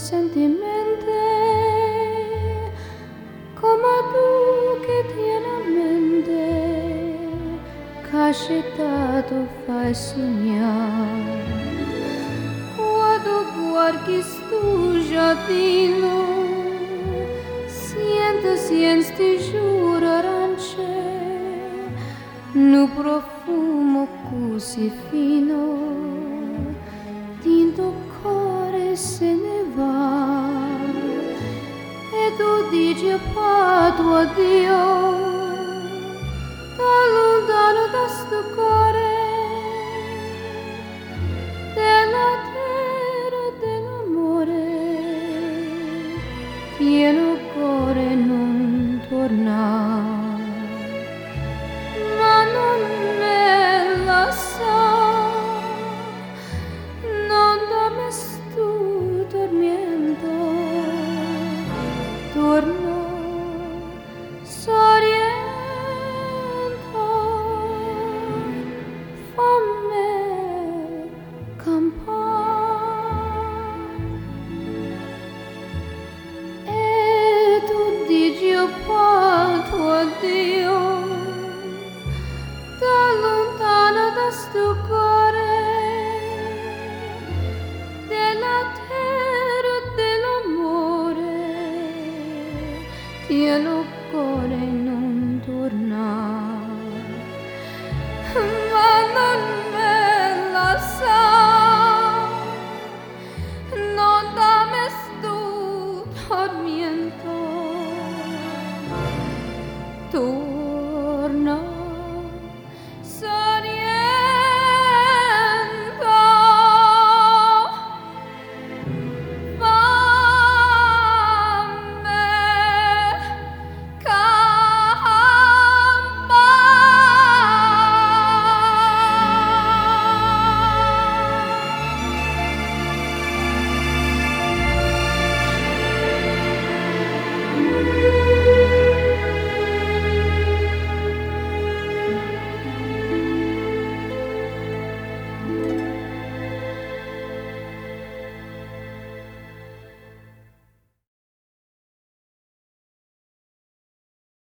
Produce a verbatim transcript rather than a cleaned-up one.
sentimenti come tu che tieni a mente, cascettato fai sognare. Quando guardi sto giardino, siento, siento, giuro arance, no profumo così fino, tinto cuore se ne va, e tu dici a tuo addio.